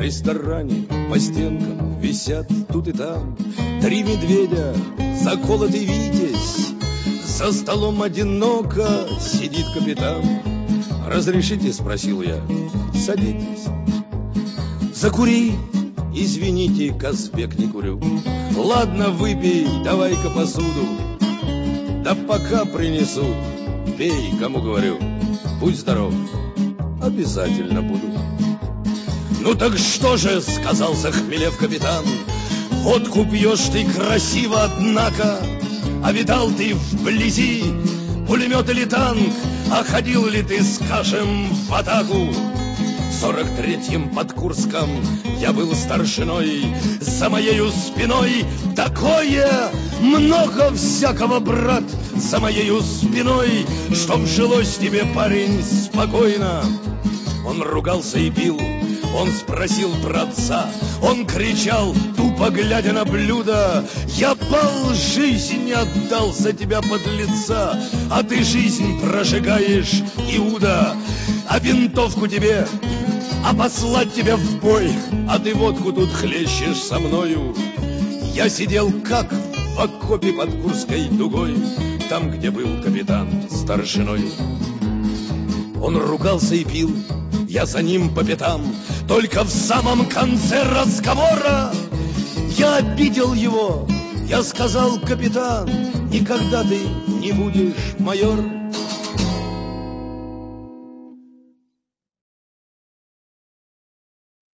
ресторане по стенкам висят тут и там 3 медведя, заколотый витязь. За столом одиноко сидит капитан. «Разрешите?» — спросил я. «Садитесь». «Закури». «Извините, Казбек, не курю». «Ладно, выпей, давай-ка посуду». «Да пока принесут». «Пей, кому говорю». «Будь здоров». «Обязательно буду». «Ну так что же?» — сказал, захмелев капитан. «Водку пьешь ты красиво, однако. А видал ты вблизи пулемет или танк? А ходил ли ты, скажем, в атаку?» В 43-м под Курском я был старшиной. За моею спиной такое много всякого, брат, за моею спиной, чтоб жилось тебе, парень, спокойно. Он ругался и пил, он спросил про отца, он кричал, тупо глядя на блюдо: «Я пал, жизнь отдал за тебя, подлеца, а ты жизнь прожигаешь, Иуда, а винтовку тебе, а послать тебя в бой, а ты водку тут хлещешь со мною». Я сидел как в окопе под Курской дугой, там, где был капитан старшиной. Он ругался и пил, я за ним по пятам. Только в самом конце разговора я обидел его. Я сказал: «Капитан, никогда ты не будешь майор».